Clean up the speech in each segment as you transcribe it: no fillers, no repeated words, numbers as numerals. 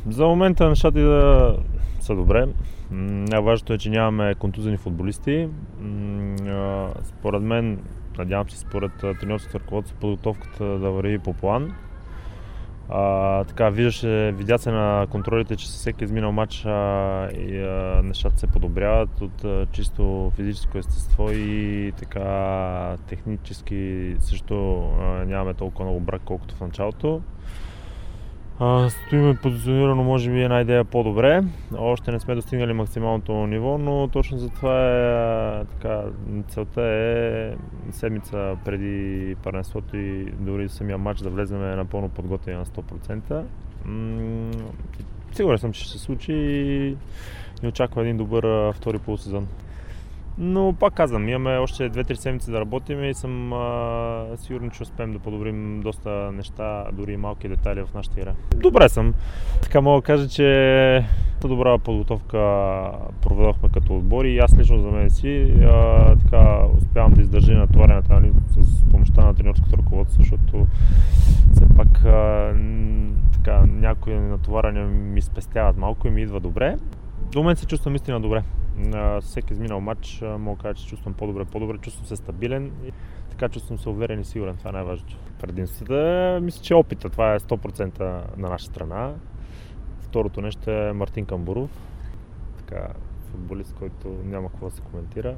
За момента нещата да са добре. Най-важното е, че нямаме контузени футболисти. Според мен, надявам се според треньорското ръководство, подготовката да върви по план. Видя се на контролите, че със всеки изминал матч нещата се подобряват от чисто физическо естество и така технически също нямаме толкова много брак, колкото в началото. Стоиме позиционирано, може би една идея по-добре. Още не сме достигнали максималното ниво, но точно за това целта е седмица преди първенството и дори самия матч да влезем напълно подготвени на 100%. Сигурен съм, че ще се случи и ни очаква един добър втори полусезон. Но пак казвам, имаме още 2-3 седмици да работим и съм сигурен, че успеем да подобрим доста неща, дори и малки детайли в нашата игра. Добре съм. Така мога да кажа, че добра подготовка проведохме като отбор и аз лично за мен си успявам да издържа натоваренията с помощта на треньорското ръководство, защото все пак някои натоварения ми спестяват малко и ми идва добре. До момента се чувствам истина добре. Всеки изминал матч мога да кажа, че чувствам по-добре, чувствам се стабилен и така чувствам се уверен и сигурен. Това е най-важното. Предимството мисля, че опита. Това е 100% на наша страна. Второто нещо е Мартин Камбуров. Футболист, който няма какво да се коментира.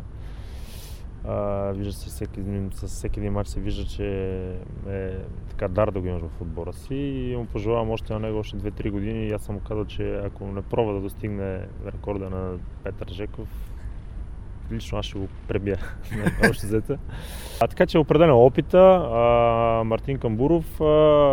Вижда се с всеки един матч се вижда, че е дар да го имаш в отбора си и му пожелавам още на него още 2-3 години и аз съм му казал, че ако не пробва да достигне рекорда на Петър Жеков, лично аз ще го пребия още взета. Така че определено опита, Мартин Камбуров,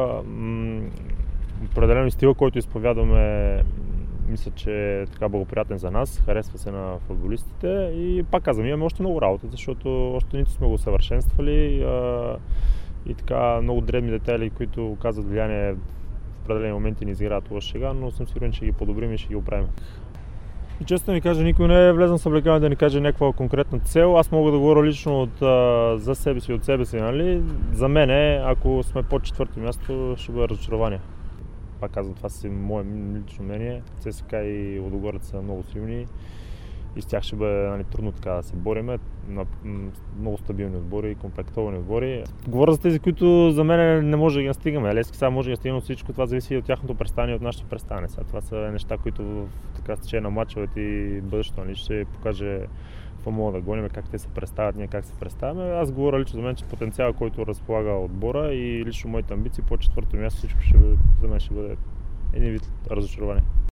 определено стила, който изповядваме, мисля, че е благоприятен за нас, харесва се на футболистите и пак казвам, имаме още много работа, защото още нито сме го съвършенствали и много дребни детайли, които оказват влияние в определени моменти ни изиграват лоша шега, но съм сигурен, че ги подобрим и ще ги оправим. И честно ви кажа, никой не е влезен с облекаване да ни каже някаква конкретна цел. Аз мога да говоря лично за себе си и от себе си. Нали? За мен, ако сме под четвърто място, ще бъде разочарование. Пак казвам, това си мое лично мнение. ЦСКА и Лудогорец са много силни и с тях ще бъде трудно да се бориме. Много стабилни отбори, комплектовани отбори. Говоря за тези, които за мен не може да ги настигаме. Левски сега може да ги настигнем, всичко това зависи и от тяхното представяне и от нашето представяне. Това са неща, които в течение на мачовете и бъдещето ще покаже какво мога да гоним, как те се представят, ние как се представяме. Аз говоря лично за мен, че потенциал, който разполага отбора и лично моите амбиции по четвърто място, всичко за мен ще бъде един вид разочарование.